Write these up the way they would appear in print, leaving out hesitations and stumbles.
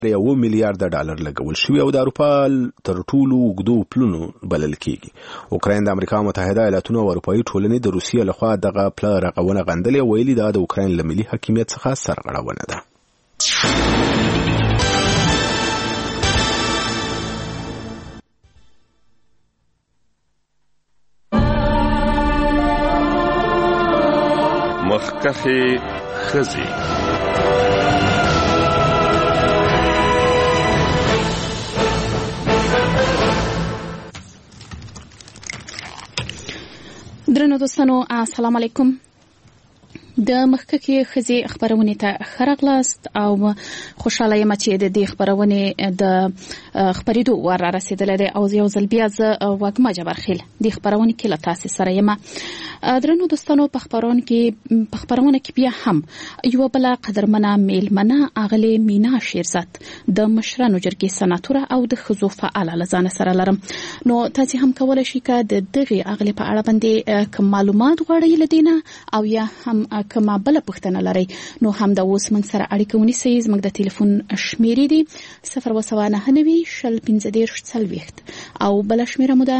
$1 میلیارډ لګول شوی او د اروپا تر ټولو اوږدو پلونو بلل کیږي. اوکراین د امریکا متحده ایالاتونو او اروپایي ټولنې د روسیې لخوا دغه پله رغونه غندلې، ویلي دا د اوکراین له ملي حاکمیت څخه سرغړونه ده. مخکخي خزي درنو دوستانو السلام علیکم. د مخکې خزي خبرونه ته خراغلاست او خوشاله یم چې د دې خبرونه د خبرېدو ور رسیدلې ده او یو ځل بیا ز وګما جبرخیل د خبرونه کې لتاسې سره یم. درنو دوستانو په خبرونه کې بیا هم یو بل قدرمنه میلمنه اغلی مینا شیرزاد د مشرانو جرګې سناتوره او د خزو فعال لزان سره لرم. نو تاسو هم کولای شئ چې د دغه اغلی په اړه باندې کوم معلومات غواړئ لدينا او یا هم کومه بل پوښتنه لرئ نو هم د اوس موږ سره اړیکه ونیسئ. زموږ د ټلیفون شمیرې دي 02990 او بل شمیره مو ده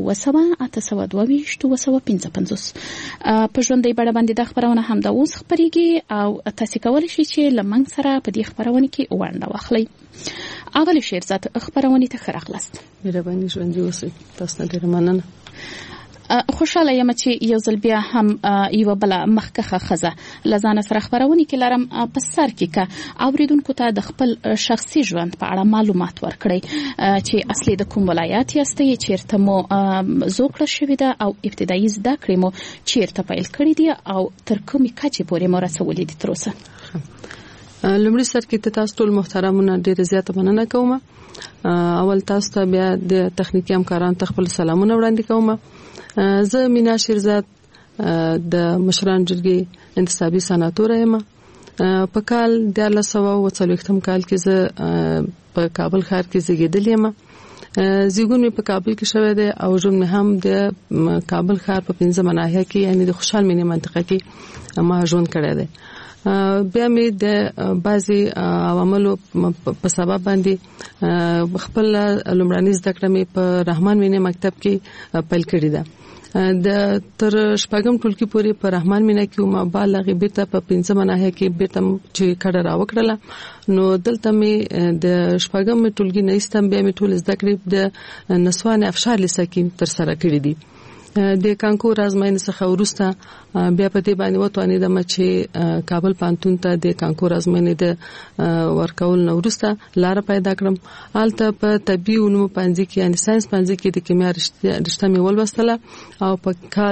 07822 په ژوندۍ بڼه باندې د خبرونه هم د اوس خبرېږي او تاسو کولای شئ چې لمن سره په دې خبرونه کې ونډه واخلئ. اول شیرزاد خبرونه ته خراغلاست. مهرباني ژوندۍ اوسئ. تاسو ډېر مننه. خوشاله یم چې یو ځل بیا هم یو بل مخکخه خزه لزانه سره خبرونه کې لرم په سر کې کا اوریدونکو ته د خپل شخصي ژوند په اړه معلومات ورکړي چې اصلي د کوم ولایت یاستئ، چیرته مو زوکړه شوې ده او ابتدایي زده کړې مو چیرته پیل کړې دي او تر کومې کچې پورې مو رسولې دي تر اوسه. لومړی سر کې تاسو ټول محترمونه ډېر زیاته مننه کوم. اول تاسو ته بیا د تخنیکی همکارانو ته خپل سلامونه وړاندې کوم. زه مینا شیرزاد د مشران جرګې انتصابي سناتوره یم. په کال 1940 کال کې زه په کابل ښار کې زیږیدلې یم. زیږون مې په کابل کې شوی دی او ژوند مې هم د کابل ښار په 15 ناحیه کې یعنی د خوشحال مینې منطقه کې ما ژوند کړی دی. بیا مې د بعضي عواملو په سبب باندې خپل لومړنۍ زده کړه مې په رحمان مینې مکتب کې پیل کړې ده. د تر شپږم ټولګي پورې په رحمان مینا کې ما بالغ بیرته په 15 ناحیه کې بیرته چې کډه راوکړله. نو دلته مې د شپږم ټولګي نه استم بیا مې ټول زده کړې د نسوان افشار لسکین تر سره کړې دي. د کانکور ازمایښت څخه وروسته بیا په دې باندې وتوانیدم چې کابل پانتون ته د کانکور ازمایښت د ورکول نو وروسته لار پیدا کړم. البته په طبي علوم پنځه کې یعنی ساينس پنځه کې د کیمیا رشته مې ولوستله او په کال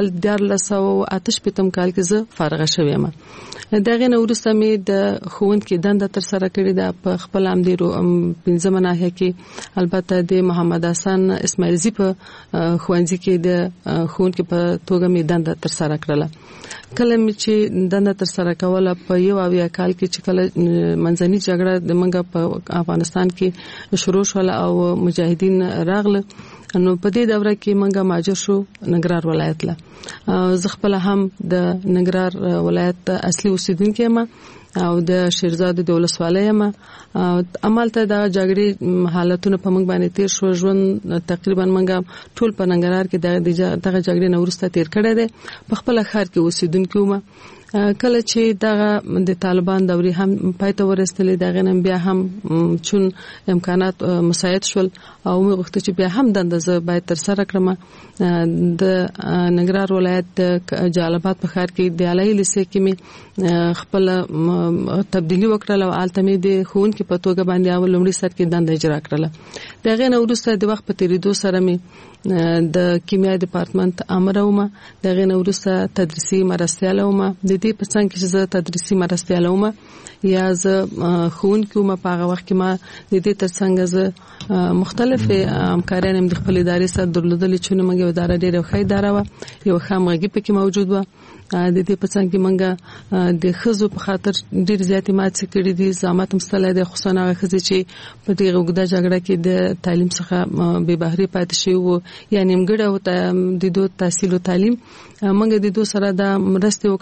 1988 کال کې زه فارغه شوم. دغه نو وروسته مې د ښوونکي دنده تر سره کړې ده په خپل امدیرو 15 ناحیه کې. البته د محمد حسن اسماعیلزی په ښوونځي کې د ښوونکي په توګه مې دنده تر سره کړله. کله مې چې دنده تر سره کوله په یو اویا کال کې چې کله منځنۍ جګړه د منګه په افغانستان کې شروع شول او مجاهدین راغله نو په دې دوره کې منګه ماجر شو ننګرهار ولایت له. زه خپل هم د ننګرهار ولایت اصلي اوسیدونکو یم او د شیرزاد د ولسوالۍ یم. عملته د جګړې حالتونه په موږ باندې تیر شو. ژوند تقریبا منګه ټول په ننګرهار کې دغه جګړې نه ورسته تیر کړی دی. په خپل ښار کې اوسیدونکو یم. کله چې دغه د طالبان دوري هم پاتې ورستلې دغه نن بیا هم چون امکانات مساعد شول او موږ وخت چې بیا هم دنده زه باید تر سره کړم. د ننګرهار ولایت د جلالاباد په ښار کې د علي لیسې کې مې خپل تبدیلی وکړل او التمې د ښوونکي په توګه باندې اول لومړي سر کې دنده اجرا کړل. دغه نو وروسته د وخت په تیریدو سره مې د کیمیا ډپارټمنټ امر ومه. دغه نو وروسته تدریسي مرستياله ومه. د دې په څنګه چې زه تدریسي مرستياله ومه یا زه ښوونکي ومه په هغه وخت کې ما د دې ترڅنګ زه مختلفه همکاران هم د خپل ادارې سره درلودل چې موږ یو اداره ډېره ښه اداره و یو خامغږي پکې موجود و. د دې په څنګه منګه د خزو په خاطر ډېر زیاتې ماته کړې دي. زامات مستله د خصوصا هغه خزې چې په دې وګړه جګړه کې د تعلیم څخه به بهري پاتې شي وو یا نیمګړی و د دوه تحصیل او تعلیم. منګه د دوه سره د مرستې وکړل چې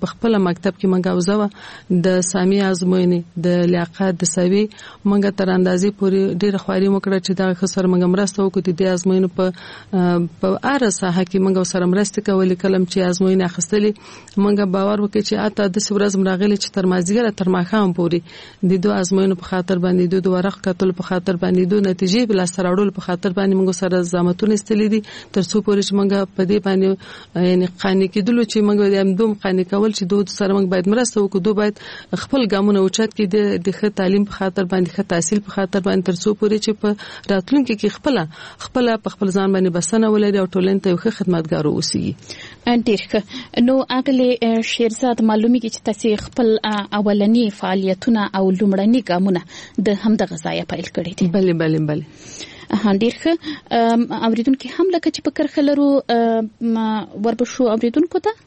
په خپل مکتب کې منګه وزو د سامي ازموینې د لیاقت د سوي منګه تر اندازې پورې ډېر خواري وکړه چې دا خسر منګه مرسته وکړي د ازموینې په ارسه کې منګه سره مرسته کولې کلم چې ازموینې اخستلې منګه باور وکړي چې اته د سورز مراغلي چې تر مازیګر تر ماخام پورې د دوه ازموینو په خاطر باندې دوه ورق کتل په خاطر باندې دوه نتیجې بل سره وړل په خاطر باندې موږ سره زامتونه استلې دي تر څو پورې چې موږ په دې باندې یعنی قانې کېدل چې موږ د دوم قانې کول چې دوه سره موږ باید مرسته وکړو دوه باید خپل ګامونه اوچت کړي د ښه تعلیم په خاطر باندې ښه تحصیل په خاطر باندې تر څو پورې چې په راتلونکي کې خپل په خپل ځان باندې بسنه ولري او ټولنې ته یو ښه خدمتګار اوسي. ډېر نو اغلی شیرزاد معلومیږي چې تاسو خپل اولنی فعالیتونه او لومړني ګامونه د همدغه ځای پیل کړی دي. بله ډېر ښه اوریدونکو هم لکه چې په کرخه لرو وربشو اوریدونکو ته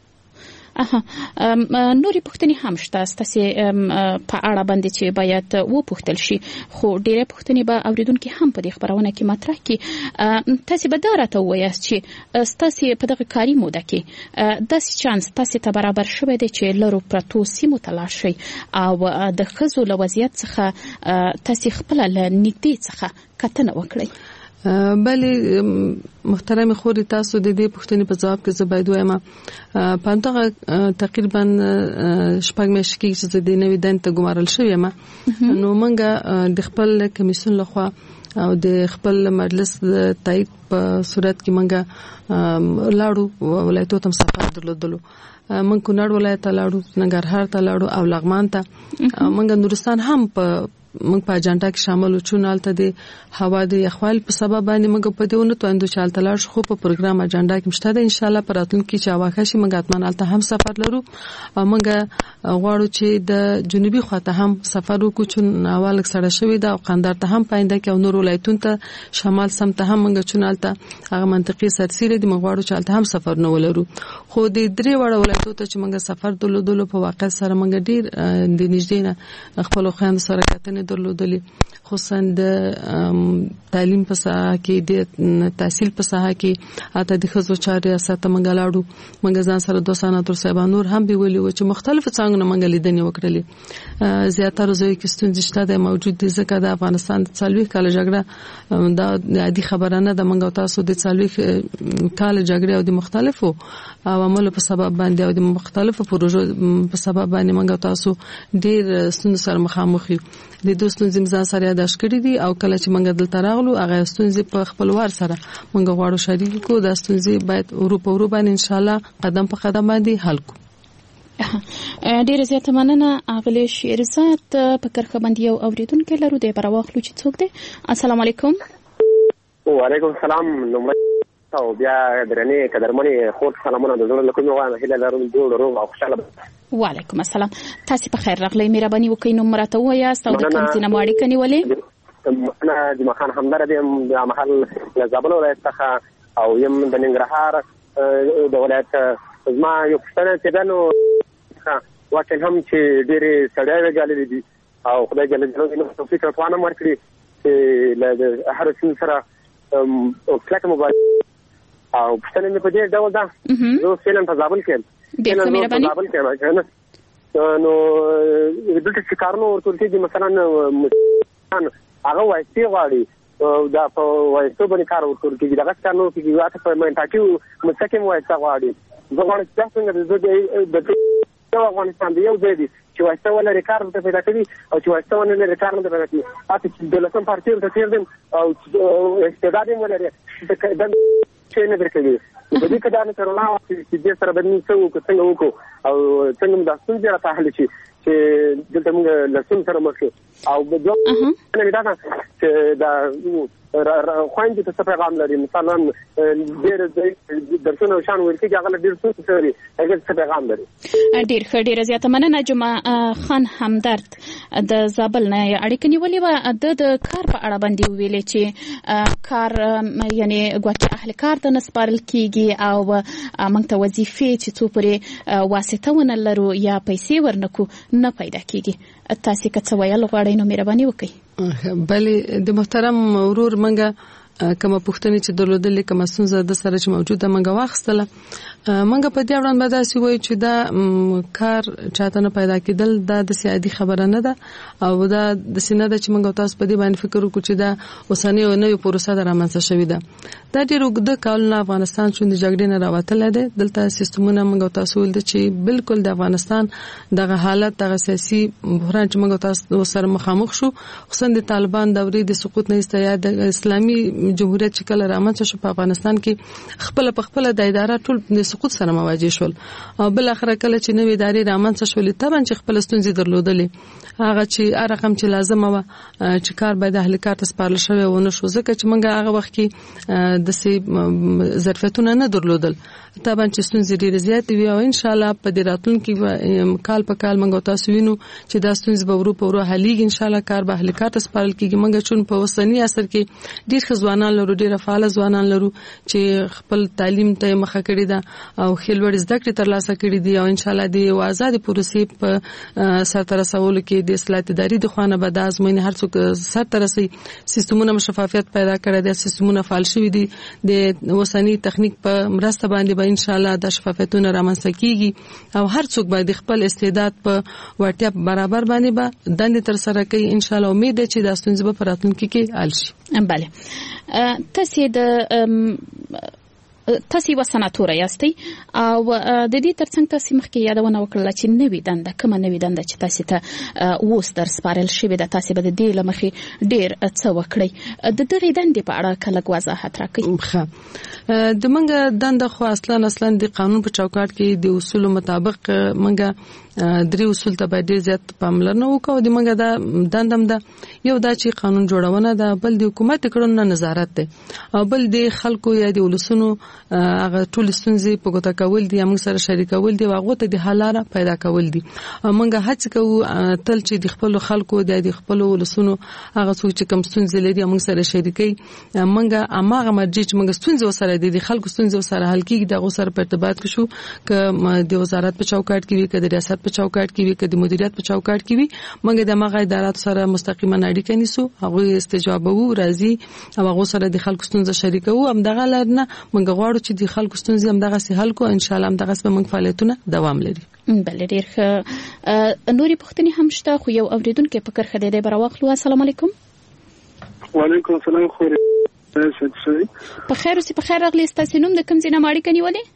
نورې پوښتنې هم شته ستاسو په اړه باندې چې باید و پوښتل شي خو ډېرې پوښتنې به اوریدونکو هم په دې خبرونه کې مطرح کړي. تاسو به دا راته ووایاست چې ستاسو په دغه کاري موده کې داسې چانس تاسو ته برابر شوی دی چې لرو پرتو سیمو ته لاړ شئ او د ښځو له وضعیت څخه تاسو خپل له نږدې څخه کتنه وکړئ. بله محترم خوري تاسو د دې پوښتنې په جواب کې زه باید وایم په دغه تقریبا شپږ میاشتې کې چې د نوې دند ته ګمارل شوې ما نو منګه د خپل کمیسیون لخوا او د خپل مجلس د تایید په صورت کې منګه لاړو ولایتو ته سفر درلودلو من کونړ ولایت ته لاړو ننګرهار ته لاړو او لغمان ته منګه نورستان هم په موږ په اجنډا کې شامل وو چونالته د هوا د یخوال په سبب باندې موږ په دې ونه توندو چالت لاړ شو په پروګرام اجنډا کې مشته ده ان شاء الله پراتونکو کې چې واخه شي موږ اتمنالته هم سفر لرو او موږ غواړو چې د جنوبي خواته هم سفر وکړو چې اول سره شوی دا او قندار ته هم پاینده کې او نور ولایتونو ته شمال سمت هم موږ چونالته هغه منطقي سرسيره دي موږ غواړو چې الته هم سفر نه ولرو خو د درې وړ ولایتونو ته چې موږ سفر درلودلو په واقع سره موږ ډیر د نږدې نه خپل خويند سره کتنې درلودلې خصوصا د تعلیم په ساحه کې د تحصیل په ساحه کې اته د خزو چارې ساته منګلاړو منګ ځان سره دوستانه تر سبانور هم به ویلي و چې مختلف څنګه منګ لیدنې وکړلې زیاتره زوی کې ستونزې شته د موجود دي ځکه د افغانستان د څلوي کال جګړه دا عادي خبره نه ده منګ تاسو د څلوي کال جګړه او د مختلفو عواملو په سبب باندې او د مختلفو پروژو په سبب باندې منګ تاسو ډیر ستونزې سره مخامخ یو د دوستونو ځان سره یاداش کړی دي او کله چې منګ دلته راغلو هغه ستونزې په خپل وار سره منګ غواړو شریک کو د ستونزې باید اروپا باندې ان شاء الله قدم په قدم باندې حل کو. ډیر زیات مننه اغلی شیرزاد په کرخه باندې یو اوریدونکو لرو د برواخلو چې څوک دی. السلام علیکم. وعلیکم السلام. نو او بیا درنې قدرمنې خو سلامونه د زړه لکه نو هله لرم جوړ روغ او خوشاله. وعلیکم السلام. تاسو په خیر راغلی مهرباني وکړئ نو مرته وایاست او د کوم ځای مواړی کني ولې انا جمع خان حمدار د محل زابل ولایت څخه او يم د ننګرهار د ولایت زما یو څه چې دنو واکن هم چې ډېرې سړی غالي دي او خدای جل جلاله نو توفیق ورکړي ورکړي چې له هر څه سره او کله موبایل او څنګه په دې ډول دا نو فلم په زابل کې ډېر مهرباني زابل کې نو دلته چې کارونه ورته دي مثلا هغه وایي غواړي دا په وایي باندې کار ورته دي دا څنګه کې واته په منټاکیو مستقیم وایي غواړي زه غواړم چې څنګه د افغانستان دی یو ځای دی چې وایي ولا ریکارډ ته پیدا کړي او چې وایي ونه ریکارډ ته پیدا کړي اته چې د لسم پارټي ته تیر دي او استعداد یې ولري د چې نه درکړي په دې کې دا نه تر نه چې دې سره باندې څنګه وکړو او څنګه د ستونزې راته حل شي چې دلته موږ لسم سره مخ او د دوه نه دا چې دا خويندې ته څه پیغام لري مثلا ډېر درسونه شان ورکې هغه ډېر څه سوري هغه څه پیغام لري. ډېر زیاته مننه جمع خان همدرد د زابل نه اړیکه نیولې و د کار په اړه باندې ویلې چې کار یعنی ګواکې اهل کار ته نسپارل کیږي او موږ ته وظیفې چې څو پرې واسطه ونه لرو یا پیسې ورنکو نه پیدا کیږي. تاسو که څه ویل غواړئ نو مهرباني وکړئ. بله د محترم ورور منګه کومه پوښتنه چې درلودلې کومه ستونزه د سره چې موجوده منګه واخستله منګه په دې اړه باندې داسې وایي چې دا کار چاته نه پیدا کېدل دا د سیادي خبره نه ده او دا د سینه د چې منګه تاسو په دې باندې فکر وکړو چې دا اوسنۍ او نوې پروسه د رامنځته شوې ده دا ډېر اوږده کال نه افغانستان چې د جګړې نه راوتل دي دلته سیستمونه منګه تاسو ول چې بالکل د افغانستان دغه حالت دغه سیاسي بحران چې منګه تاسو سره مخامخ شو خصوصا د طالبان دورې د سقوط نه استیا د اسلامي جمهوریت چې کله رامنځته شو په افغانستان کې خپل د ادارات ټول د سقوط سره مواجه شول او بل اخر کله چې نوې ادارې رامنځته شولې طبعا چې خپل ستونزې درلودلې هغه چې رقم چې لازم و چې کار باید اهل کار ته سپارل شوی و نه شو ځکه چې موږ هغه وخت کې د سي ظرفیتونه نه درلودل طبعا چې ستونزې ډېرې زیاتې وي او ان شاء الله په دې راتلونکي کال په کال موږ تاسو وینو چې دا ستونزې به ورو په ورو حلېږي ان شاء الله کار به اهل کار ته سپارل کېږي موږ چون په اوسنی عصر کې ډېر ځوانان لرو ډېر فعال ځوانان لرو چې خپل تعلیم ته مخه کړی ده او خپل زده کړې ترلاسه کړې دي او ان شاء الله د آزاد پروسې په سرته رسولو کې د اصلاح اداري د خوانه به د ازموینې هر څوک سرته رسي سیستمونه شفافیت پیدا کړی دي سیستمونه فعال شوي دي د اوسنی تخنیک په مرسته باندې ان شاء الله د شفافیتونه رامنځته کیږي او هر څوک باید خپل استعداد په وړتیا برابر باندې به دندې تر سره کوي ان شاء الله امید ده چې د ستونزې په راتلونکي کې حل شي بله تاسو یو سناتور یاستئ او د دې ترڅنګ تاسو مخکې یادونه وکړه چې نوې دنده کومه نوې دنده چې تاسو ته اوس در سپارل شوې ده تاسو به د دې لمخې ډېر څه وکړئ د دې دندې په اړه کله وضاحت راکړئ د منګه دنده خو اصلا د قانون په چوکاټ کې د اصول مطابق منګه درې اصول ته باید ډېر زیات پاملرنه وکړو د منګه دا دندم ده یو دا چې قانون جوړونه ده بل د حکومت کړنو نظارت ده او بل د خلکو یا د ولسونو هغه ټول ستونزې په ګوته کول دي موږ سره شریکول دي واغه ته د حل لاره پیدا کول دي موږ هڅه کوو تل چې د خپل خلکو د خپل ولسونو هغه څوک چې کوم ستونزې لري موږ سره شریکي موږ اماغه مرجع چې موږ ستونزې سره د خلکو ستونزې سره حل کیږي دغه سره په ارتباط کې شو ک د وزارت په چوکاټ کې وي ک د ریاست په چوکاټ کې وي ک د مدیریت په چوکاټ کې وي موږ د مغه ادارات سره مستقیما اړیکه نیسو هغه استجابه وو راځي او هغه سره د خلکو ستونزې شریکو هم دغه لرنه موږ غواړو چې د خلکو ستونزې هم دغه سه حل کو ان شاء الله هم دغه سه موږ فعالیتونه دوام لري بل ډیر نوري پوښتنې هم شته خو یو اوریدونکو په کرخه دی براوخلو السلام علیکم وعلیکم السلام خو په خیر اوسې په خیر راغلی ستاسو نوم د کوم ځای نه ماړی کني ولې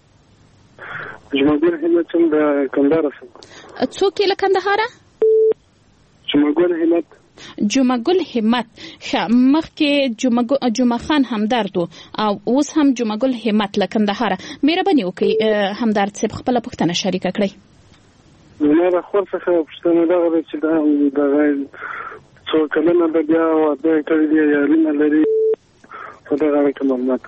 جمعګل همت څنګه د کندهار څخه څوک له کندهار جمعګل همت جمعګل همت مخکې جمعه خان همدارد او اوس هم جمعګل همت له کندهار مهرباني وکړئ همدارد صاحب خپل پوښتنه شریک کړئ نه خو څه پوښتنه دا چې دا څو کلمه د بیا او د کړي دی یا لنه لري په دا غوړي کوم معلومات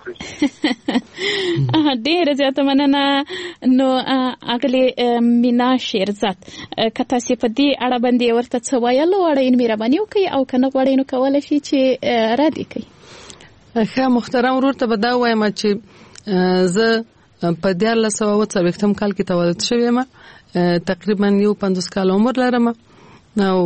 ډېر زیاته مننه نو اغلی مینا شیرزاد کته سی په دې اړه باندې ورته څه وایلو وړاین مهرباني وکړي او کنه وړاین کول شي چې را دي کوي ښه محترم ورور ته بدا وایم چې زه په 1940 کال کې تولد شوم تقریبا 50 کال عمر لرم او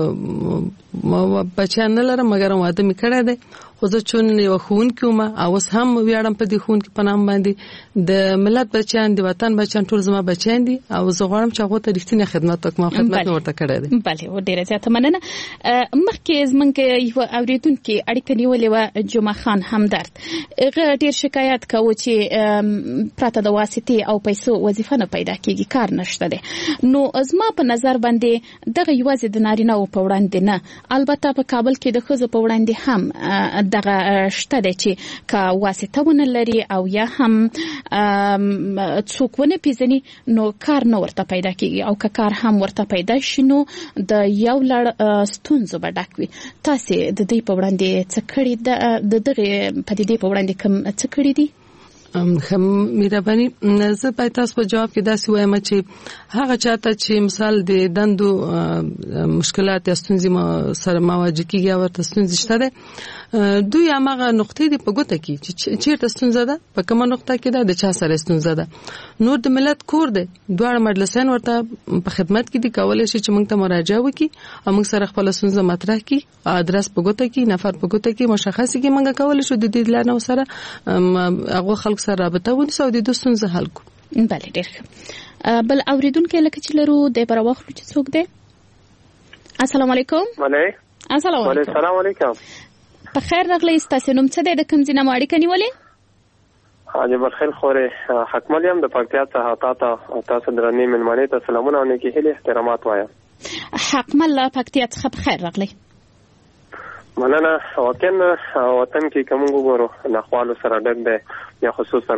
بچیان نه لرم مګر واده می کړی دی خو زه چون یو ښوونکی وم او اوس هم ویاړم په دې ښوونکي په نام باندې د ملت بچیان د وطن بچیان ټول زما بچیان دي او زه غواړم چې هغه ته رښتینی خدمت وکړم خدمت ورته کړی دی بله ډیره زیاته مننه مخکې زمونږ یو اوریدونکي اړیکه نیولې و جمعه خان همدارد هغه ډیر شکایت کوي چې پراته د واسطې او پیسو وظیفه نه پیدا کیږي کار نشته دی نو زما په نظر باندې دغه یوازې د نارینه او په وړاندې نه البته په کابل کې د ښځو په وړاندې هم دغه شته دی چې کا واسطه ونه لري او یا هم څوک ونه پیژني نو کار نه ورته پیدا کیږي او که کار هم ورته پیدا شي نو د یو لړ ستونزو به ډک وي تاسو د دې په وړاندې څه کړی د دغه پدیدې په وړاندې کوم څه کړی دي مهرباني زه په تاسو په جواب کې داسې وایم چې هغه چاته چې مثال د دندو مشکلات یا ستونزې سره مواجه کیږي او ستونزې شته ده دوی هغه نقطې دی په ګوته کې چې چیرته ستونزه ده په کومه نقطه کې ده د چا سره ستونزه ده نور د ملت کور دی دواړه مجلسین ورته په خدمت کې دي کولای شي چې موږ ته مراجعه وکړي او موږ سره خپل ستونزه مطرح کړي ادرس په ګوته کې نفر په ګوته کې مشخص کې موږ کولای شو د دې لانه سره هغه خلک سره رابطه ونیسو د دوستون زه حل کو بله ډېر بل اوریدونکو لکه چې لرو د براوخلو چې څوک دی السلام علیکم السلام علیکم په خیر راغلی تاسو نوم څه دی د کوم ځای نه اړیکه نیولې حاجی بخیر خوره حکمل یم د پکتیا څخه تاسو درنې ملمنې ته سلامونه او نیکی هیله احترامات وایم حکمل پکتیا څخه په خیر راغلی مننه واقعا وطن کې کوم وګورو نخوالو سره ډک دی یا خصوصا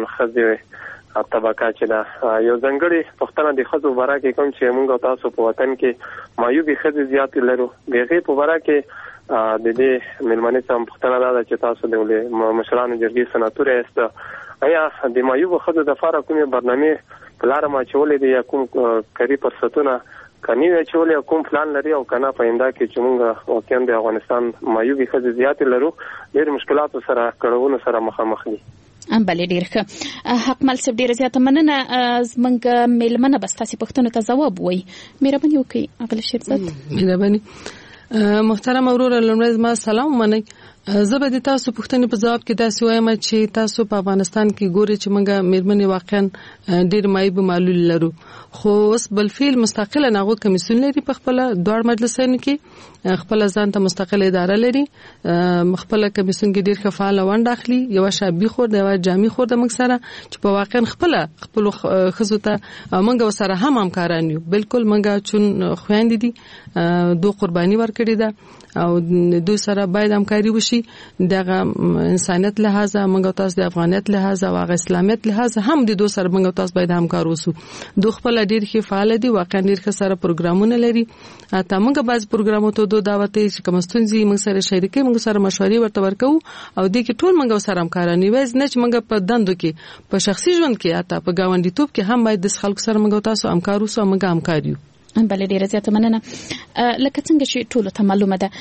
خځې طبقه چې دا یو ځنګړي پښتنه د خځو باره کې کوم چې موږ تاسو په وطن کې مایوبي خځې زیات لرو دغه په باره کې د دې ملمنې څخه پښتنه دا چې تاسو د مشرانو جرګې سناتور است آیا د مایوب خځو د لپاره کومه برنامه پلان ما چولې دي یا کوم کری فرصتونه کني چولې کوم پلان لري او کنه پاینده کې چې موږ واقعا د افغانستان مایوبي خځې زیات لرو ډېر مشکلات سره کړهونه سره مخامخ دي بله ډېر ښه حکمل صاحب ډېره زیاته مننه زموږ میلمنه به ستاسې پوښتنو ته ځواب ووایي مهرباني وکړئ اغله شیرزاد مهرباني محترم وروره لومړی زما سلام ومنئ زه به د تاسو پوښتنې په ځواب کې داسې وایم چې تاسو په افغانستان کې ګوري چې موږ میرمنې واقعا ډېر مایوب معلول لرو خو اوس بلفعل مستقله هغه کمیسیون لري په خپل دوه مجلسونو کې خپل ځان ته مستقله اداره لري خپل کمیسیون کې ډېر فعال ونډه اخلي یو شابي خور د یو جامي خور د موږ سره چې په واقعا خپل خزو ته موږ سره هم همکاران یو بالکل موږ چون خويندې دي دوه قرباني ورکړي ده او دوی سره باید همکاري وشي دغه انسانیت لحاظه موږ تاسو د افغانیت لحاظه او اسلامیت لحاظه هم د دوه سره موږ تاسو باید همکار اوسو دوه خپل ډیر ښه فعال دي واقعا ډیر ښه سره پروګرامونه لري اته موږ باز پروګرامو ته دوه دعوت چې کوم ستونزې موږ سره شریکې موږ سره مشورې ورته ورکو او د کې ټول موږ سره همکارانی وایي نه چې موږ په دندو کې په شخصي ژوند کې اته په گاونډیتوب کې هم باید د خلکو سره موږ تاسو همکار اوسو موږ همکاریو بله ډیره زیاته مننه لکه څنګه چې ټول ته معلومه ده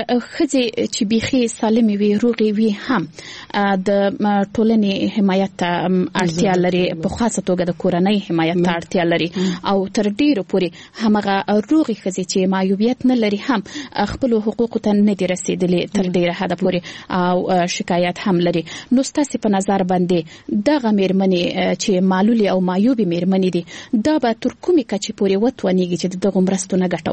خځې چې بيخي سالمي وي روغي وي هم د ټولنې حمایت ته اړتیا لري په خاصه توګه د کورنۍ حمایت ته اړتیا لري او تر ډیرو پورې همغه روغي خځې چې معیوبیت نه لري هم خپل حقوق ته نه دي رسیدلي تر ډیره حد پورې او شکایت هم لري نو ستاسو په نظر باندې دغه میرمنې چې معلول او معیوب میرمنې دي دا به تر کومه کچې پورې وتونیږي چې دغه مرستونه ګټه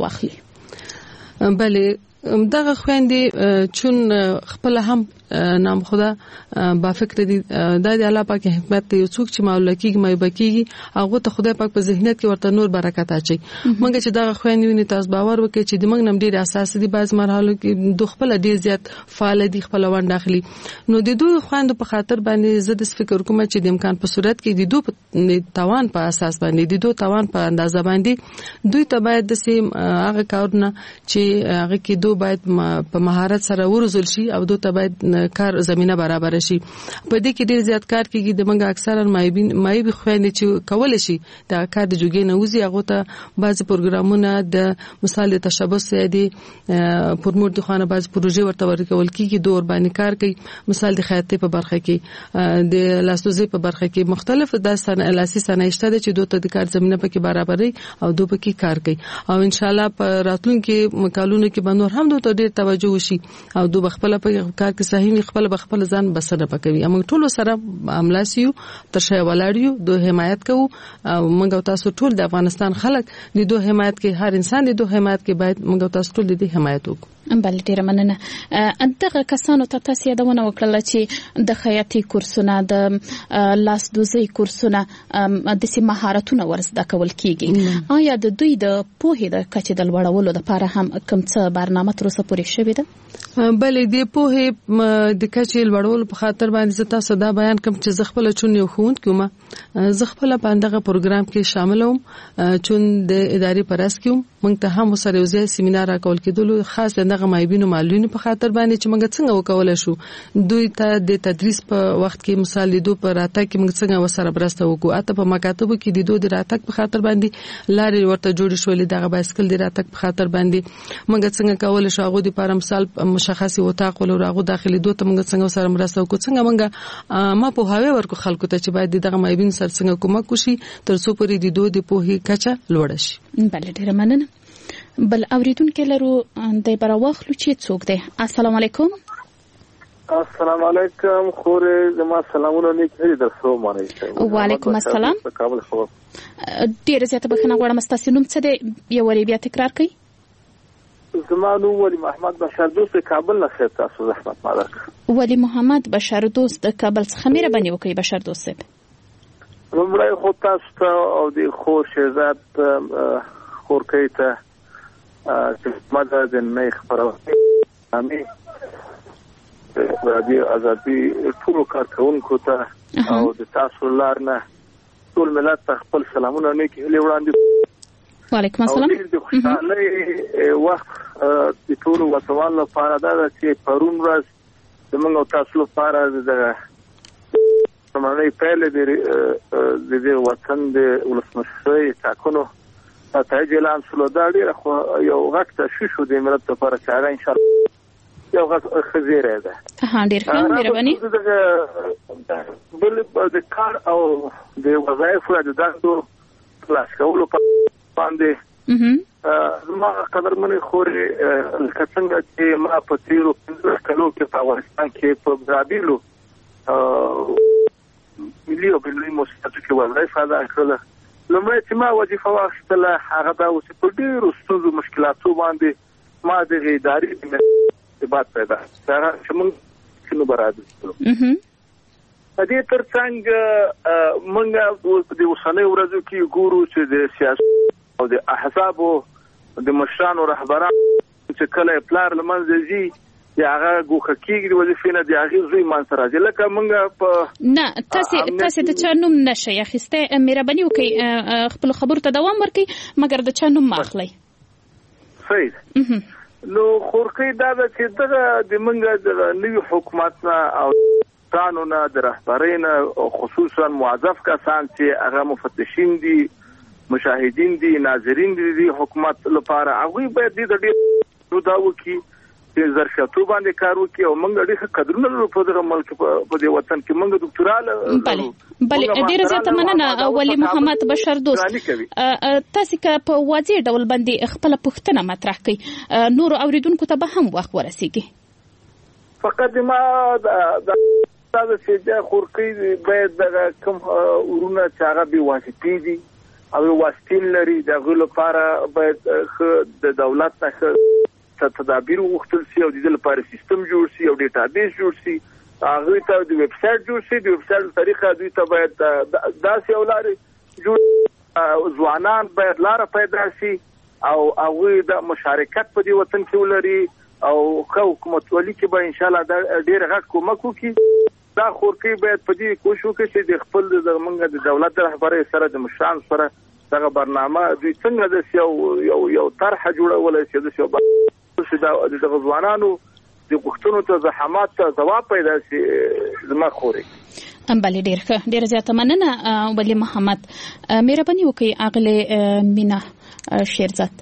واخلي بله دغه خويندې چون خپل هم نام خدا با فکر دي د الله پاک حکمت یو څوک چې معلومه کیږي مې بکیږي هغه ته خدای پاک په ذهنیت کې ورته نور برکت اچي مونږ چې دغه خويندې ونی تاسو باور وکړي چې د موږ نم ډیر اساس دي بعض مرحلو کې د خپل ډیر زیات فعال دي خپل ونډه اخلي نو د دوی خويندو په خاطر باندې زه د فکر کوم چې د امکان په صورت کې د دوی توان په اساس باندې د دوی توان په اندازه باندې دوی ته باید د سیم هغه کارونه چې هغه کې دوی باید په مهارت سره ورزول شي او دوی ته باید کار زمينه برابر شي په دې کې ډیر زیات کار کیږي د منګه اکثرا مایبي خويندې چې کول شي دا کار د جوګې نه وزي هغه ته بعض پروګرامونه د مثال د تشبث دي پرموټ د خانه بعض پروژې ورته ورکول کیږي دور باندې کار کوي مثال د خیاطۍ په برخه کې د لاسوزي په برخه کې مختلف د اساسي صنایع شته چې دوی ته د کار زمينه پکې برابري او دوی پکې کار کوي او ان شاء الله په راتلونکي مقالونو کې باندې هم دوی ته ډیر توجه وشي او دوی خپل په کار کې صحیح خپل ځان بسنه پکوي موږ ټول سره عملاسیو تر شای ولاړیو دوه حمایت کوو او موږ تاسو ټول د افغانستان خلک د دوه حمایت کې هر انسان د دوه حمایت کې باید موږ تاسو ټول د حمایت وکړو بل ډیر مننه دغه کسانو ته تاسو یادونه وکړه چې د خیاطۍ کورسونه د لاس دوزي کورسونه د سي مهارتونه ورزده کول کیږي آیا د دوی د پوهې د کچې د لوړولو لپاره هم کوم څه برنامه تر اوسه پورې شوې ده بلې د پوهې د کچې لوړولو په خاطر باندې زه تاسو دا بیان کوم چې زه خپل چون یو خوند کوم زه خپل په دغه پروګرام کې شامل وم چون د ادارې پرس کوم موږ ته هم سره یو ځای سیمینار راکول کېدل خاص دغه مایبینو معلولینو په خاطر باندې چې موږ څنګه وکولای شو دوی ته د تدریس په وخت کې مثال لیدو پر راته کې موږ څنګه وسره برسته وکړو اته په مکاتبو کې د دوی د راتګ په خاطر باندې لارې ورته جوړ شولې دغه بایسکل د راتګ په خاطر باندې موږ څنګه کولای شو هغه د پر مثال مشخصي وتاق ولر هغه داخلي دوی ته موږ څنګه سره مرسته وکړو څنګه موږ ما په هاوی ورکو خلکو ته چې باید دغه مایبین سره څنګه کومک وشي تر څو پرې د دوی د پوهې کچه لوړ شي. بل ډیر مننه. بل اوریدونکو لرو د براواخلو چې څوک دی. السلام علیکم. السلام علیکم خورې زما سلامونه نیکه در سو مانه. وعلیکم السلام. کابل خبر ډیر زیاته بخښنه غواړم تاسو نوم څه دی یو وری بیا تکرار کړئ. زما نوم ولی محمد بشار دوست کابل نه خیر تاسو زحمت مالک. ولی محمد بشار دوست د کابل څخه مېره باندې وکي بشار دوست صاحب. لومړی خو تاسو ته او د خور شهزاد خورکې ته چې ماده د نه خبرونه امي د ازادي ټول کارکونکو ته او د تاسو لارنه ټول ملت ته خپل سلامونه نیکی وړاندې. وعلیکم السلام. د خوشاله وخت د ټول وطن لپاره دا چې پرون ورځ د موږ تاسو لپاره د سمړې پهل د وطن د ولسمشر ټاکنو ته اعلان شول دا ډیره خو یو وخت شو د ملت لپاره چې هغه ان شاء الله یو وخت خزیره ده. ها ډیر ښه مهرباني. بل د کار او د وظایف د دغه خلاص کولو باندې ما قدرمنې خورې څنګه چې ما په تیرو 15 کلو کې په افغانستان کې په برابیلو ملي او بلوي مؤسساتو کې وظایف ادا کړل. لمړی چې ما وظیفه واخیستله هغه دا و چې په ډېرو ستونزو مشکلاتو باندې ما د ادارې ارتباط پیدا هغه چې موږ شنو برابر کړو. په دې ترڅنګ موږ د اوسنۍ ورځو کې ګورو چې د سیاست او د احزابو د مشرانو رهبرانو چې کله پلار لمنځه ځي یا هغه ګوخه کېږي د وظیفې نه د هغې زوی منځته راځي لکه موږ په نه تاسې د چا نوم نشئ اخیستی مهرباني وکړئ خپلو خبرو ته دوام ورکړئ مګر د چا نوم مه اخلئ. صحیح. نو خورکۍ دا ده چې دغه د موږ د نوي حکومت نه او تانو نه د رهبرۍ نه خصوصا موظف کسان چې هغه مفتشین دي مشاهدین دي ناظرین دي حکومت لپاره هغوی باید د ډېر دا وکړي چې ظرفیتو باندې کار وکړي او موږ ډېر قدرونه لرو په دغه ملک په دې وطن کې موږ ډاکټرال بله ډېره زیاته مننه ولی محمد بشار دوست. تاسو که په واضح ډول باندې خپل پوښتنه مطرح کړئ نور اوریدونکو ته به هم وخت ورسیږي. فقط ما دا چې خورکۍ باید دغه کوم ورونه چې هغه بې واسطې دي او واسطین لري د هغوی لپاره باید د دولت نه تدابیر وغوښتل شي او د دې لپاره سیستم جوړ شي او ډیټابیس جوړ شي هغوی ته د ویب سایټ جوړ شي د ویب سایټ په طریقه دوی ته باید داسې یو لارې جوړ ځوانان باید لاره پیدا شي او هغوی د مشارکت په دې وطن کې ولري او حکومتولي کې به انشاءالله ډېر غټ کومک وکړي. دا خورکۍ باید په دې کوشش وکړي چې د خپل موږ د دولت رهبرۍ سره د مشرانو سره دغه برنامه دوی څنګه د یو طرحه جوړولی چې د دغه ځوانانو د غوښتنو ته زحمات ته ځواب پیدا شي زما خورې. بله ډېر ښه ډېره زیاته مننه ولی محمد. مهرباني وکړئ اغلې مینا شیرزاد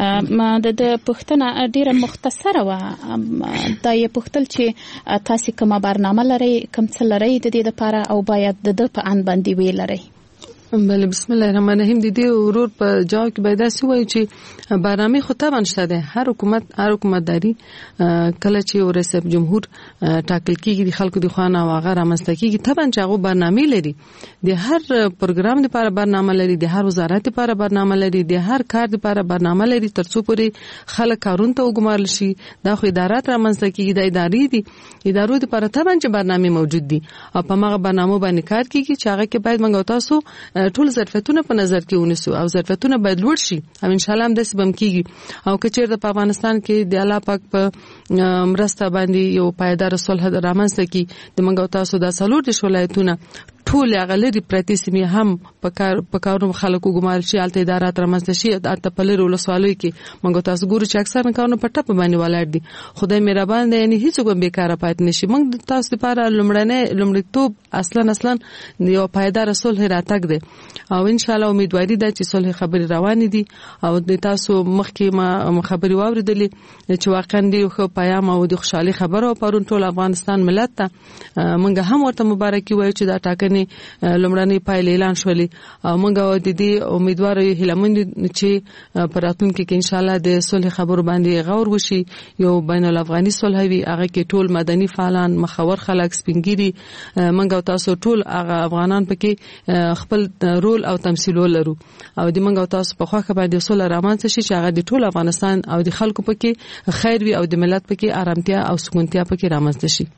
د پوښتنه ډېره مختصره وه دا یې پوښتل چې تاسې کومه برنامه لرئ کوم څه لرئ د دې دپاره او باید د ده په اند باندې ویې لرئ. بله بسم الله الرحمن الرحیم د دې ورور په جواب کې باید داسې وایي چې برنامه خو طبعا شته ده هر حکومتداري کله چې یو رئیس جمهور ټاکل کېږي د خلکو د خوا نه او هغه رامنځته کېږي طبعا چې هغه برنامه لري د هر پروګرام لپاره برنامه لري د هر وزارت لپاره برنامه لري د هر کار لپاره برنامه لري تر څو پورې خلک کارونه ته وګمارل شي دا خو ادارات رامنځته کېږي د ادارې دي ادارو لپاره طبعا چې برنامه موجود دي او په هغه برنامه باندې کار کېږي چې هغه کې باید موږ تاسو ټول ظرفیتونه په نظر کې ونیسو او ظرفیتونه باید لوړ شي او ان شاء الله هم داسې بم کیږي او که چیرته په افغانستان کې د الله پاک په مرسته باندې یو پایدار صلح رامنځته کی د منګو تاسو د څلور د ولایتونه ټول غلري پرتی سیمه هم په کارونو خلکو ګمار شي الته ادارات رامنځته شي الته په لري ولسوالۍ کې موږ تاسو ګورو چې اکثر کارونه په ټپ باندې ولاړ دي خدای مهربان دی یعنی هیڅ کوم بیکاره پات نشي موږ تاسو لپاره لومړیتوب اصلا یو پایدار صلح راتګ دی او ان شاء الله امیدواري ده چې صلح خبري روان دي او د تاسو مخکې ما خبري واوریدلې چې واقعا دی خو پیغام او د خوشحالي خبره پرون ټول افغانستان ملت ته موږ هم ورته مبارکي وایو چې دا ټاکنې لومړنۍ پایلې اعلان شولې او موږ د دې امیدوار یو هیلمند چې پراتونکو کې ان شاء الله د صلح خبرو باندې غور وشي یو بین الافغاني صلح وي هغه کې ټول مدني فعالان مخور خلک سپینګيري موږ تاسو ټول هغه افغانان پکې خپل رول او تمثيل ولرو او د موږ تاسو په خوخه باندې صلح رامنځته شي چې هغه د ټول افغانستان او د خلکو پکې خیر وي او د ملت پکې آرامتیا او سکونتیا پکې رامنځته شي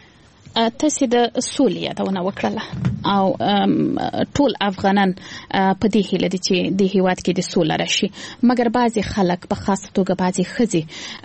تاسو د سولې یادونه وکړه او ټول افغانان په دې هیله دي چې د هیواد کې د سولې راشي مګر بعضي خلک په خاصه توګه بعضي خزي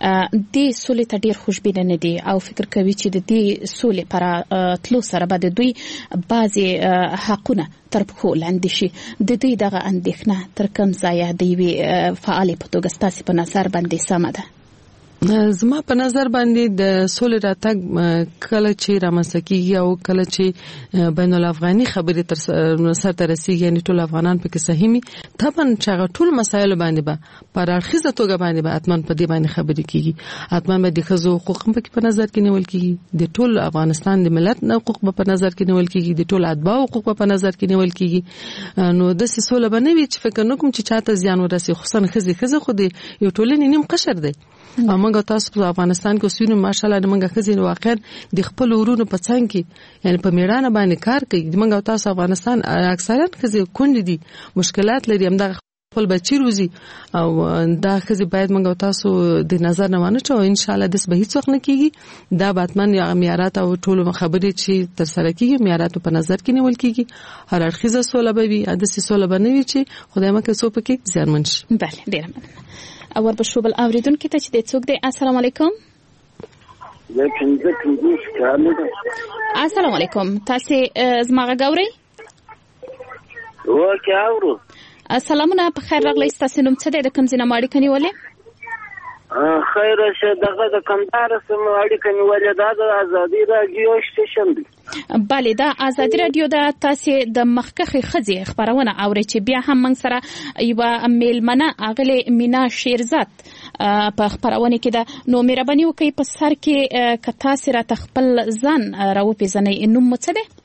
د سولې ته ډیر خوشبینه نه دي او فکر کوي چې د دې سولې پر تلو سره به د دوی بعضي حقونه تر پخو لاندې شي د دې دغه اندېښنه تر کوم ځای دی فعال په توګه ستاسو په نظر باندې سم ده زما په نظر باندې د سولې راتګ کله چې رامنځته کیږي او کله چې بین الافغاني خبرې تر سره رسیږي یعنی ټول افغانان پکې صحیحمي طبعا چې ټول مسایل باندې به پر اړخیزه توګه باندې به اتمن په دې باندې خبرې کیږي اتمن به د خزو حقوق په نظر کې نیول کیږي د ټول افغانستان د ملت حقوق په نظر کې نیول کیږي د ټول اتباع حقوق په نظر کې نیول کیږي نو د سولې باندې چې فکر نکوم چې چاته زیان ورسي خصوصا خزي خو د یو ټولنې نیم قشر دی موږ تاسو په افغانستان کې اوسېږو ماشاءالله موږ خزي واقعا د خپل ورونو په څنګ کې یعنی په میړانه باندې کار کوي موږ تاسو افغانستان اکثرا خزي کونډې دي مشکلات لري هم د خپل بچی روزي او دا خزي باید موږ تاسو د نظر نه وانه چې ان شاء الله د به هیڅ وخت نه کیږي دا باتمن یا معیارات او ټول خبرې چې تر سره کیږي معیارات په نظر کې نیول کیږي هر اړخیزه سوله به وي د سوله بنوي چې خدای مکه سو پکې زیانمن شي بله ډیر مننه اور بشوبل اوریدونکو ته چې د څوک دی السلام علیکم السلام علیکم تاسو زما غوړی وکه اورو السلامونه په خیر راغلی تاسو نوم څه دی د کوم ځای نه ماړی کنيولې خیر شه دغه د کمدار سم اړیکه نیولې د ازادي رادیو سټیشن دی بله دا ازادي رادیو د تاسو د مخکخي خزي خبرونه اوري چې بیا هم موږ سره یو میلمنه اغلی مینا شیرزاد په خبرونه کې دا نو مهرباني وکړئ په سر کې ک تاسو را تخپل ځان راو پیژنې نوم څه دی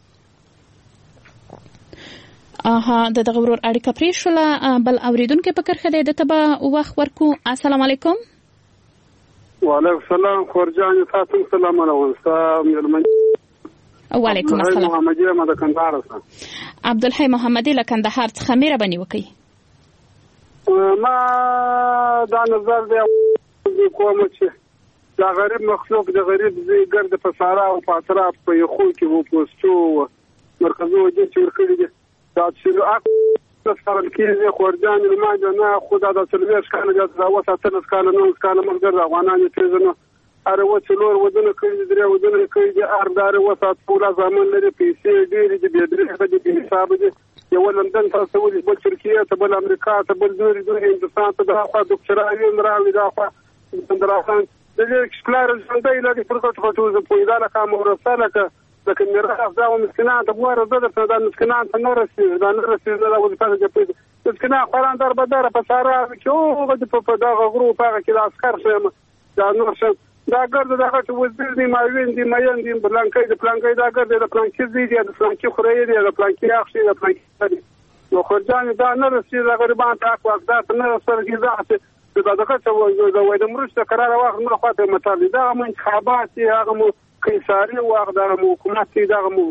دغه ورور اړیکه پرې شوله بل اوریدونکو په کرخه دی د تبا وخت ورکو السلام علیکم وعلیکم السلام خورجان تاسو سلام علیکم وعلیکم السلام محمدی د کندهار څخه عبدالحی محمدی له کندهار څخه مهرباني وکړئ ما دا نظر دی کوم چې دا غریب مخلوق د غریب زیګر د فسارا او فاطرات په یو خو کې وو پوسټو مرکزو د چورکړي دي دا چې سره کې خورجان ما نه خدا د سلويش کال د وساتل کال نو کال مګر افغانانو تیزنه اره وڅلور ودونه کوي درې ودونه کوي اردار وسات پورا ځامن لري پیسې ډېری دي به درې د حساب دي یو لندن تاسو ولې بل ترکیه ته بل امریکا ته بل نور د هندستان ته د خوا ډاکټرانو مراوي دا خوا اندرافان د دې اکسپلور څنګه یې لګي فرصت خاطر په اداره کوم ورساله لکه میراث دا مسکینان ته ګوره د مسکینان ته نه رسېږي دا نه رسېږي دا وظیفه ده چې مسکینان خوران در بدره په سارا کې او په دغه غرو په کې عسكر شم دا نور شم دا ګرځي دا چې وزیر دی ماوین دی مېن دی بلانکې د پلانکې دا ګرځي د پلانکې دی د پلانکې خوري دی د پلانکې اخشي د پلانکې نو خرجان دا نه رسېږي د غریبانو ته واقعات نه رسېږي دا دغه څه د وای د مرسته قرار واخ نه خاطر مطالبه دا مو انتخابات هغه مو قیصاری واخ دا مو حکومت دا مو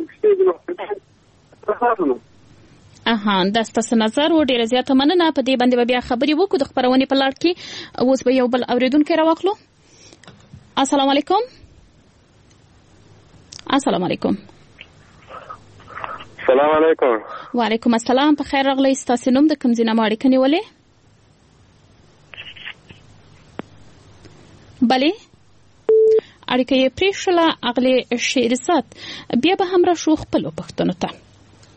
شته دا ستاسو نظر و ډیر زیات مننه په دې باندې بیا خبري وکړو د خبرونه په لړ کې اوس به یو بل اوریدونکو راوخلو السلام علیکم السلام علیکم السلام علیکم وعلیکم السلام په خیر راغلی تاسو نوم د کوم ځای نه ماړی کنيولې بله اړیکه یې پرېښله اغلی شیرزاد بیا به هم را شو خپلو پښتنو ته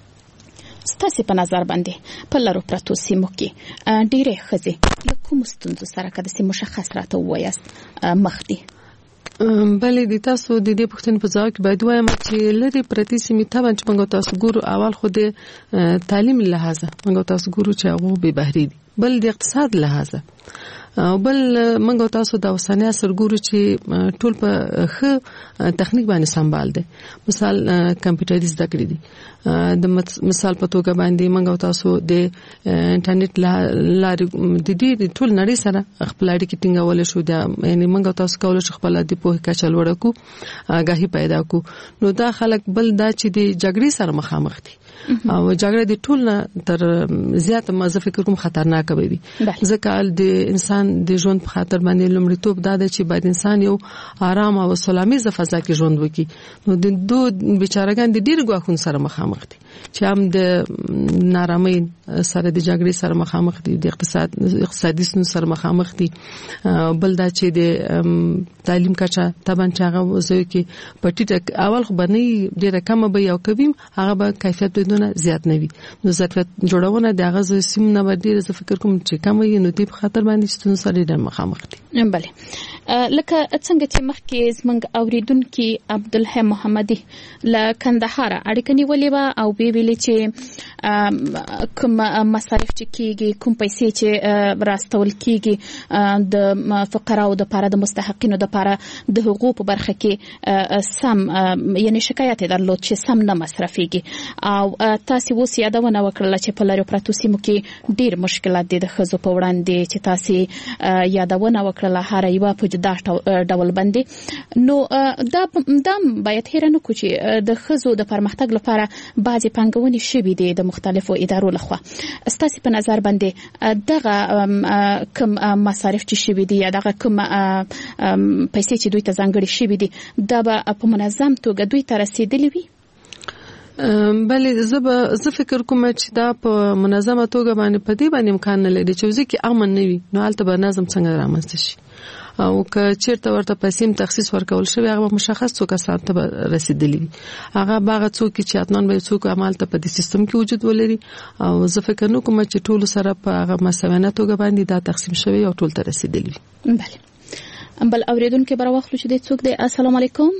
ستاسو په نظر باندې په لارو پرتو سیمو کې ډېرې ښځې له کوم ستونزو سره کده مشخص راته وایاست مخ دي؟ بلې د تاسو د دې پوښتنې په ځواب کې باید وایم چې لري پرتی سیمې ته باندې موږ تاسو ګورو اول خو د تعلیم لحاظه موږ تاسو ګورو چې هغه به بهري دي، بل د اقتصاد لحاظه، بل موږ تاسو د اوسنۍ عصر ګورو چې ټول په ښه تخنیک باندې سمبال دي. مثال کمپیوټري زده کړې دي، د مثال په توګه باندې موږ تاسو د انټرنیټ لارې د دې ټول نړۍ سره خپل اړیکې ټینګول شو، یعنی موږ تاسو کولای شو خپل د پوهې کچه لوړه کو، آگاهي پیدا کو. نو دا خلک بل دا چې د جګړې سره مخامخ دي او جګړه د ټول نه تر زیات مزه فکر کوم خطرناک وي، ځکه د انسان د ژوند په خاطر باندې لومړیتوب دا دی چې باید انسان یو آرام او سلامي فضا کې ژوند وکړي. نو د دوه بیچارهګان د ډیر غواخون سره مخامخ دي چې هم د نارامۍ سره د جګړې سره مخامخ دي، د اقتصادي ستونزو سره مخامخ دي، بل دا چې د تعلیم کچه طبعا چې هغه وځي کې پټیټ اول خو باندې ډیره کم به یو کوي، هغه به کیفیت بدونه زیات نه وي. نو ظرفیت جوړونه د هغه سیم نه ډیره زه فکر کوم چې کم وي، نو دې په خاطر باندې ستونزې سره ډیر مخامخ دي. بله لکه څنګه چې مخکې زموږ اوریدونکي عبدالحی محمدي له کندهار اړیکه نیولې وه او ویلي چې کوم مصارف چې کیږي، کوم پیسې چې راستول کیږي د فقراو د لپاره، د مستحقینو د لپاره د حقوقو په برخه کې سم، یعنی شکایت درلود چې سم نه مصرفيږي. او تاسو اوس یادونه وکړه چې په لارو پرتو سیمو کې ډیر مشکلات دي د ښځو په وړاندې، چې تاسو یادونه وکړه هر یو په جدا ډول باندې. نو دا باید هیر نه کو چې د ښځو د پرمختګ لپاره بعضی پنګونې شوي دي د مختلفو ادارو لخوا. ستاسو په نظر باندې دغه کوم مصارف چې شوي دي یا دغه کوم پیسې چې دوی ته ځانګړي شوي دي دا به په منظم توګه دوی ته رسیدلي وي؟ بلې زه فکر کوم چې دا په منظمه توګه باندې په دې باندې امکان نه لري چې ځکه امن نه وي، نو هلته به نظم څنګه رامنځته شي. او که چیرته ورته پیسې تخصیص ورکول شوی هغه مشخص څوک ساتي به رسیدلی هغه باغ څوک چې اتنان به څوک عمل ته په دې سیستم کې وجود ولري. او زه فکر نه کوم چې ټول سره په هغه مساوانه توګه باندې دا تقسیم شوی او ټول ته رسیدلی. بله بل اوریدونکو بر وخت لوي چې څوک دی. السلام علیکم.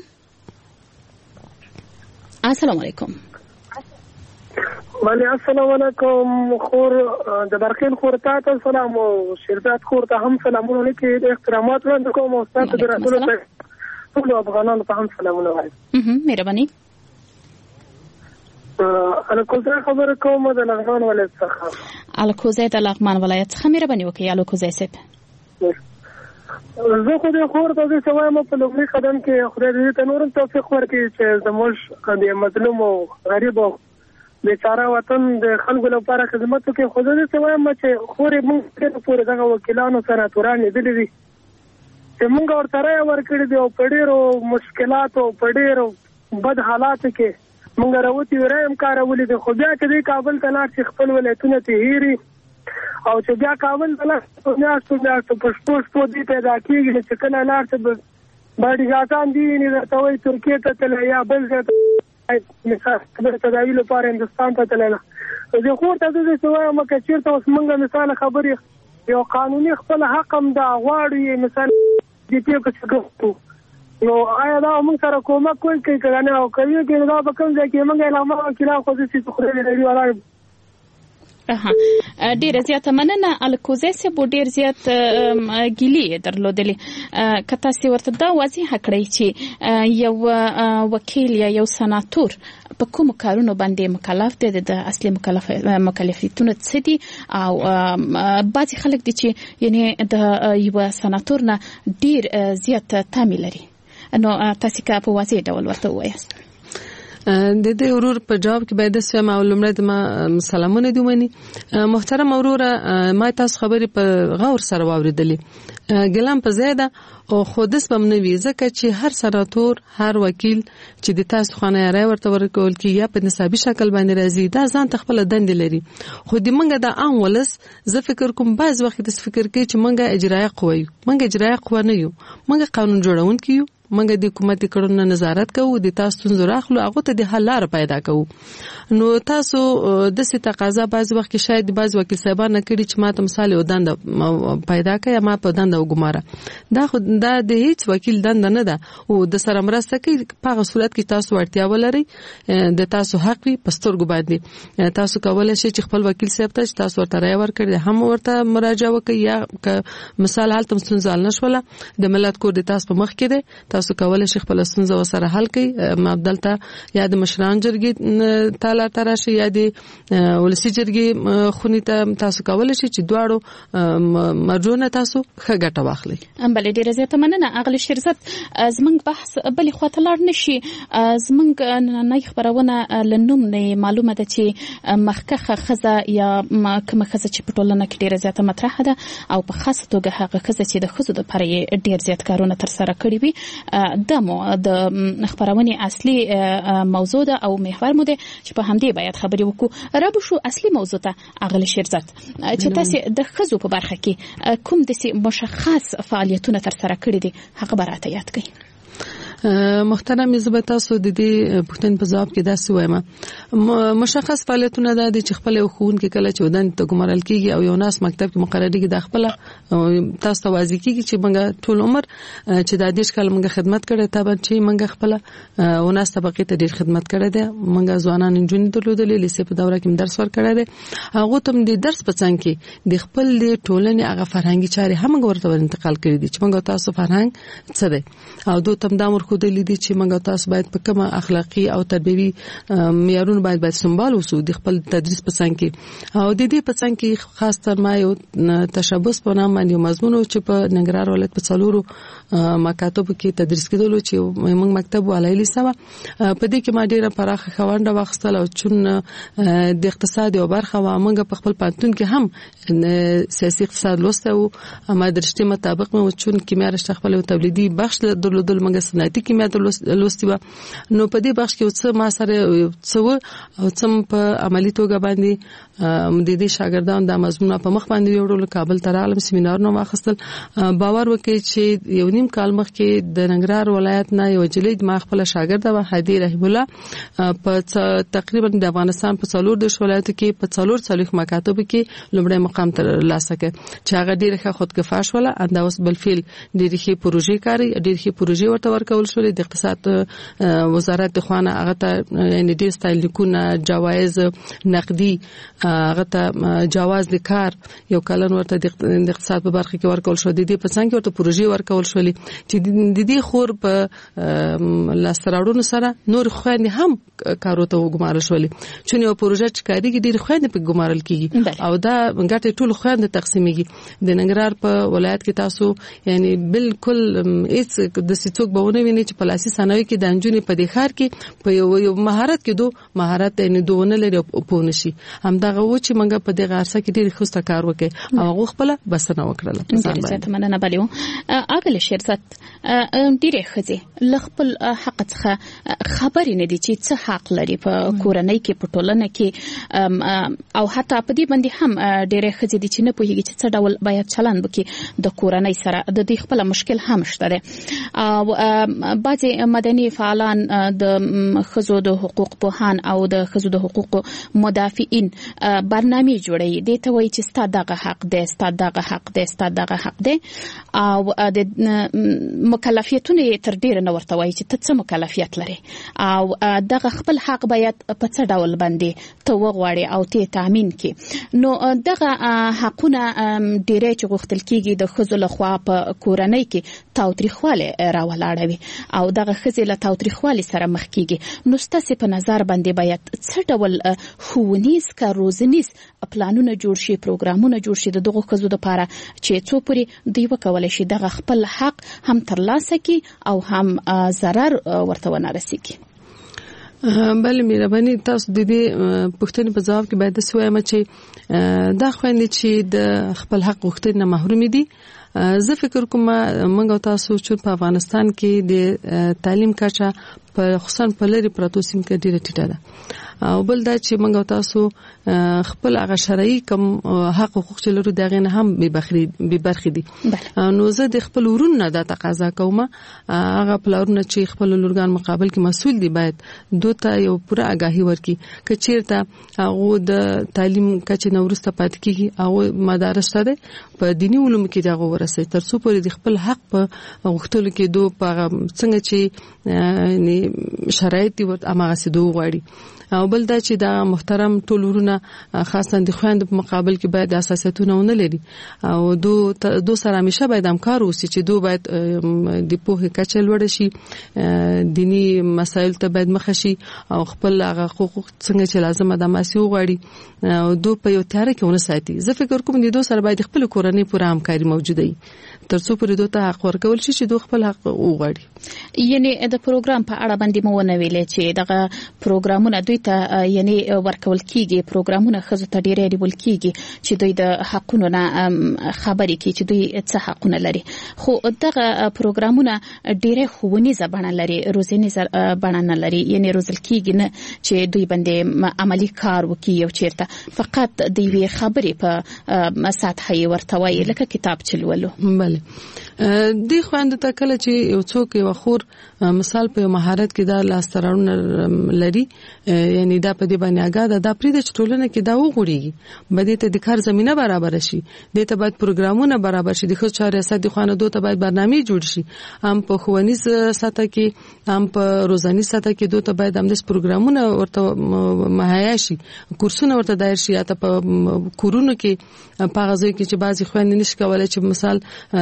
السلام علیکم. وعليكم السلام عليكم. خور د برخیل خور ته سلام او شرکت خور ته هم سلامونه لیکي، احترامات وړاندې کوم او تاسو د رسول ټول افغانانو ته هم سلامونه وایم. مهرباني. الکوزه خبره کوم د لغمان ولایت څخه. الکوزه د لغمان ولایت څخه مهرباني وکړئ. الکوزه صاحب زه خو د خور ته څه وایم په لومړي قدم کې خدای دې ته نورم توفیق ورکړي چې زموږ د مظلوم او غریب او بیچاره وطن د خلکو لپاره خدمت وکړي. خو زه څه وایم چې خورې موږ ډېر پورې دغه وکیلانو سره توران لیدلي دي چې موږ ورسره یې ورکړي دي او په ډېرو مشکلاتو په ډېرو بد حالاتو کې موږ راوتي رایم کارولي دي. خو بیا چې دی کابل ته لاړ چې خپل ولایتونه ته هېري او چې بیا کابل ته لاړ میاشتو په شپو دې پیدا کېږي چې کله لاړ چې باډیګاټان دي نه درته وایي ترکیې ته تللی یا بل ځای ته مثال تداوی لپاره هندوستان ته تللی. زه خور ته زه څه وایم که چېرته اوس موږ مثال خبرې یو قانوني خپل حق هم دا غواړو مثال دې پې که څه نو آیا دا موږ سره کومک کوي که نه او کوي که دا به کوم ځای کې موږ علامه وکیلان خو زه چې خدای دې ولاړ ډیر زیات مننه. الکوزه صاحب ډیر زیات ګیلې درلودلې که تاسو ورته دا واضح کړئ چې یو وکیل یا یو سناتور په کوم کارونو باندې مکلف دی، د اصلي مکلفیتونو څه دي، او بعضی خلک دي چې یعنی د یو سناتور نه ډیر زیات تامل لري. نو تاسو کا په واضح ډول ورته وایاست. د دې ورور په جواب کې باید سم او لمړی د ما سلامونه دی ونی. محترم وروره ما تاسو خبرې په غور سره واوریدلې، ګلام په زیاده او خودس بم نه وی ځکه چې هر سناتور هر وکیل چې د تاسو خانه رای ورته ورکول کی یا په نسابي شکل باندې راځي دا ځان تخپل دند لري. خو د منګه د عام ولس زه فکر کوم بعض وخت د فکر کې چې منګه اجرایه قوه یو، منګه اجرایه قوه نه یو، منګه قانون جوړون کیو، موږ د حکومت کړنو نظارت کوو د تاسو زراخلو هغه ته د حل لار پیدا کوو نو تاسو د څه تقاضا بعض وخت کې شاید بعض وکیل صاحبان کړي چې ماته مثال ودان پیدا کړي ما په دند وګماره دا د هیڅ وکیل دند نه ده او د سره مرسته کوي په صورت کې تاسو ورتیا ولري د تاسو حق په سترګو باندې تاسو کولای شئ چې خپل وکیل صاحب ته تاسو ورته رای ورکړي هم ورته مراجعه وکړي یا مثال حالت مستنزل نشوله د ملت کور د تاسو په مخ کې ده تاسو کولای شئ خپل ستونزه وسره حل کړئ مبدلته یا د مشران جرګې تعالی تراشي یا د ولسی جرګې خونی ته تاسو کولای شئ چې دواړو مرجونه تاسو ښه ګټه واخلئ. بل ډیر زیاته مننه اغلی شیرزت زمنګ بحث بل خواته لاړ نشي زمنګ نه خبرونه لنوم نه معلومه ده چې مخکخه خزه یا کومه خزه چې په ټولنه کې ډیر زیاته مطرح ده او په خاصه توګه هغه خزه چې د خزو د پرې ډیر زیات کارونه تر سره کړی وي د خبرونه اصلي موضوع ده او محور مو ده چې په همدې باید خبرې وکړو رب شو اصلي موضوع ته اغلی شیرزت چې تاسو د خزو په برخه کې کوم د مشخص فعالیتونه تر سره کړی دي هغه براته یاد کړئ. محترم زبر تاسو د دې پښتون په ځواب کې دا سویم مشخص فعالیتونه د چې خپل خون کې کله چې ودان ته ګمارل کیږي او یو ناس مکتب کې مقرری کې د خپل تاسو ته واضح کیږي چې موږ ټول عمر چې د دې ښکل موږ خدمت کړې ته چې موږ خپل وناس طبقه ته ډیر خدمت کړې ده موږ ځوانان انجونی درلودلې لیسې په دوره کې درس ور کړې ده هغه تم د درس په څنګ کې د خپل ټولنې هغه فرهنګي چاري هم ورته انتقال کړې دي چې موږ تاسو فرهنګ څه ده او دوی تم د امر خو د لیدي چې موږ تاسو باید په کومه اخلاقی او تربیوي معیارونو باید سمبال اوسو د خپل تدریس په څنګ کې او د دې په څنګ کې خاص تر ما یو تشبث په نام باندې مضمون چې په ننګرهار ولایت په څلورو مکاتب کې تدریس کېدل چې موږ مکتب ولایلی سوا په دې کې ما ډیره پراخه خوانده واخستل او چون د اقتصاد او برخه و موږ په خپل پانتون کې هم سیاسي اقتصاد لوسته او ما درشتي مطابق مې چون کیمیا رشته خپل تولیدي بخش درلودل موږ صنعتي کیمیا لوستي و نو په دې بخش کې څه ما سره څه او څم په عملی توګه باندې د دې شاګردان د مضمون په مخ باندې وړول کابل ته عالم سیمینار نو واخستل باور وکړي چې یو نیم کال مخکې د ننګرهار ولایت نه یو جلید ما خپل شاګرد و هدی رحم الله په تقریبا د افغانستان په څلور د ولایتو کې په څلور څلوخ مکاتب کې لومړی مقام تر لاسه کې چې هغه ډیره ښه خودکفا شوله انده اوس بلفیل ډیره ښه پروژې کاری ډیره ښه پروژې ورته ورکول شوې د اقتصاد وزارت د خوانه هغه ته یعنی ډیر ستایل لیکونه جوایز نقدي هغه ته جواز د کار یو کلن ورته د اقتصاد په برخه کې ورکول شو د دې په څنګه ورته پروژې ورکول شولې چې د دې خور په لاستراړونو سره نور خويندې هم کارو ته وګمارل شولې چې یو پروژه چې کاریږي ډیر خويندې په ګمارل کیږي او دا ګټه ټول خويندې تقسیمېږي د ننګرهار په ولایت کې تاسو یعنی بالکل هیڅ د سیڅوک بهونه ویني چې په لاسي ثانوي کې د انجونی په دخار کې په یو مهارت کې مهارت یعنی دوونه لري په نشي همدغه و چې موږ په دغه عرصه کې ډیر خوسته کار وکړي او هغه خپل بسنه وکړه ځان باندې مننه بلیو اغل شرکت ډیره خزي لخپل حق څخه خبرې نه دي چې څه حق لري په کورنۍ کې په ټولنه کې او حتی په دې باندې هم ډیره خزي دي چې نه پوهیږي چې څه ډول باید چلند وکړي د کورنۍ سره د دې خپل مشکل هم شته او بعضي مدني فعالان د خزو د حقوق پوهان او د خزو د حقوق مدافعین برنامه جوړي دي ته وایي چې ستاسو دغه حق دی ستاسو دغه حق دی ستاسو دغه حق دی او د مکلفیتونه تر ډیره نه ورته وایي چې ته څه مکلفیت لري او دغه خپل حق باید په څه ډول باندې ته وغواړي او ته تامین کړي نو دغه حقونه ډیره چې غوښتل کیږي د خزو لخوا په کورنۍ کې تاوتریخواله راولاړوي او دغه خزې له تاوتریخوالي سره مخ کیږي نو ستاسو په نظر باندې باید څه ډول ښوونیز کا روزنیز پلانونه جوړ شي پروګرامونه جوړ شي دغه خزو د لپاره چې څو پوری دوی وکولای شي دغه خپل حق هم ترلاسه کی او هم ضرر ورته ونه رسیږي. بل مهرباني تاسو د دې پوښتنې په ځواب کې باید د سویم چې دا خويندې چې د خپل حق غوښتنې نه محروم دي زه فکر کوم موږ تاسو چې په افغانستان کې د تعلیم کچه په خصوصا په لري پروتو سیم کې ډیره ټیټه ده او بل دا چې موږ تاسو خپل هغه شرعي کوم حق حقوق چې لرو دغه نه هم به برخې دي. نو زه د خپل ورونو د تقاضا کوم هغه پلارونه چې خپل لورګان مقابل کې مسؤل دي باید دوته یو پوره آگاهي ورکړي چې چیرته هغه د تعلیم کچې نورسته پات کیږي او مدارس ته په دینی علوم کې دا ورسي تر څو پورې د خپل حق په غوښتلو کې دوه په څنګه چې شرایط ورته امغه سدو غواړي. او بل دا چې دا محترم ټولورونه خاصه د خويند په مقابل کې باید اساسیتونه ونه لري او دو سره همیشه باید همکار اوسي چې دو باید د پوهه کچه لوړ شي دینی مسایل ته باید مخ شي او خپل حقوق څنګه چې لازم ده ماسي وغواړي او دو په یو تیار کې ونه ساتي. زه فکر کوم د دو سره باید خپل کورنۍ پوره همکاري موجوده وي تر څو پورې دوی ته حق ورکول شي چې دوی خپل حق وغواړي. یعنی د پروګرام په اړه باندې مو نه ویلې چې دغه پروګرامونه دوی ته یعنی ورکول کیږي پروګرامونه خزو ته ډیره ډیول کیږي چې دوی د حقونو نه خبرې کوي چې دوی څه حقونه لري خو دغه پروګرامونه ډیره خوونیزه بڼه لري روزنیزه بڼه نه لري یعنی روزل کیږي نه چې دوی باندې عملی کار وکړي او چیرته فقط د وی خبرې په سطحي ورتوي لکه کتاب چلولو. بله دی خوند ته کله چې یو څوک یو خور مثال په مهارت کې دا لاسترونه لري یعنی دا په دې باندې آګاه ده پرې د ټولنه کې دا وګړي بده ته د کار زمينه برابر شي د ته باید پروګرامونه برابر شي د خو چارې ساتي خوانه دوه ته باید برنامه جوړ شي هم په خوانیز ساته کې هم په روزاني ساته کې دوه ته باید هم د پروګرامونه ورته مهیا شي کورسونه ورته دایر شي یا ته په کورونو کې په غزوی کې چې بعضی خويندې نشي کولای چې مثال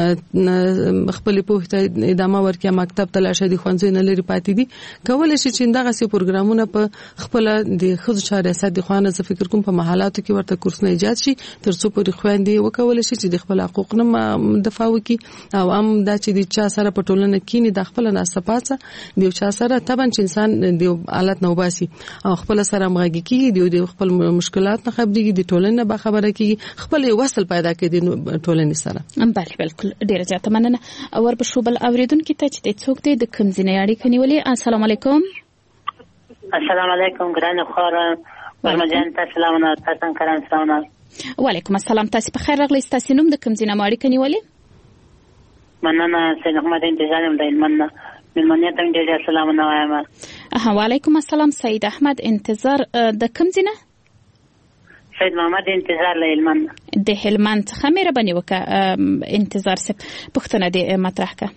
خپل په ادامه ورکړي مکتب ته لاشه دي خوانځي نه لري پاتې دي کولای شي چې دغه سي پروګرامونه په خپل د خځو چارې ساتي خوانه ز فکر کوم په محلاتو کې ورته کورسونه ایجاد شي تر څو پورې خويندې وکول شي چې د خپل حقوق نه دفاع وکړي او هم دا چې د چا سره په ټولنه کې نه د خپل ناسپاڅه د چا سره طبعا چې انسان د حالت نو باسي او خپل سره مغږی کیږي د خپل مشکلات نه خبرېږي د ټولنه به خبره کیږي خپل وصل پیدا کوي د ټولنې سره. بله بالکل ډیره زیاته مننه. اور په شوبل اوریدونکو ته چې څوک دی د کمزینې اړیکه نیولې. السلام علیکم. السلام علیکم ګرانه خور ورمجان تاسو سلام نه تاسو کرام سلام. وعلیکم السلام تاسو په خیر راغلی تاسو نوم د کمزینې اړیکه نیولې. مننه سید احمد انتظار د مننه مننه ته ډیره سلام نه وایم. وعلیکم السلام سید احمد انتظار د کمزینه سید محمد انتظار له هلمند د هلمند څخه مېره بنی وکړه انتظار سپ پښتنه د مطرح کا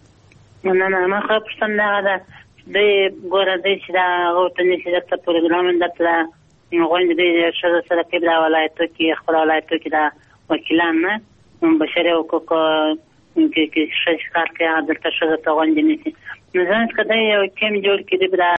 نه ما خو پښتنه ده د ګوره د چې دا غوښتنې چې د پروګرام د تر غوښتنې د شذ سره په دا ولایتو کې خپل ولایتو کې دا وکیلان نه بشري حقوق کې شش کار کې د تشذ ته غوښتنې نو ځان کده یو ټیم جوړ کړي